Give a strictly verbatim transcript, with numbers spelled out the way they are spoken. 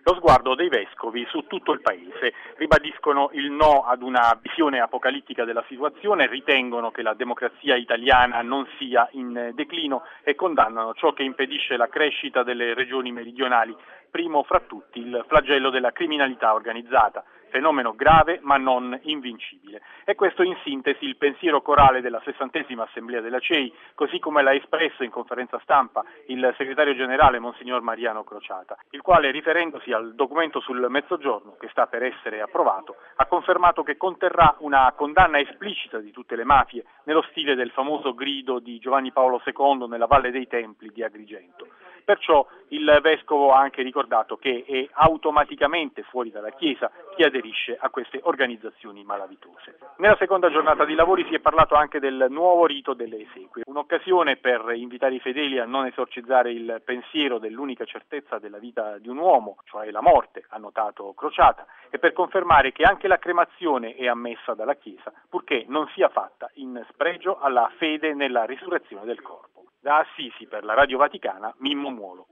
Lo sguardo dei vescovi su tutto il paese. Ribadiscono il no ad una visione apocalittica della situazione, ritengono che la democrazia italiana non sia in declino e condannano ciò che impedisce la crescita delle regioni meridionali, primo fra tutti il flagello della criminalità organizzata. Fenomeno grave ma non invincibile. E questo in sintesi il pensiero corale della sessantesima Assemblea della C E I, così come l'ha espresso in conferenza stampa il segretario generale Monsignor Mariano Crociata, il quale, riferendosi al documento sul Mezzogiorno che sta per essere approvato, ha confermato che conterrà una condanna esplicita di tutte le mafie nello stile del famoso grido di Giovanni Paolo secondo nella Valle dei Templi di Agrigento. Perciò il Vescovo ha anche ricordato che è automaticamente fuori dalla Chiesa chi aderisce a queste organizzazioni malavitose. Nella seconda giornata di lavori si è parlato anche del nuovo rito delle esequie, un'occasione per invitare i fedeli a non esorcizzare il pensiero dell'unica certezza della vita di un uomo, cioè la morte, ha notato Crociata, e per confermare che anche la cremazione è ammessa dalla Chiesa, purché non sia fatta in spregio alla fede nella risurrezione del corpo. Da Assisi per la Radio Vaticana, Mimmo Muolo.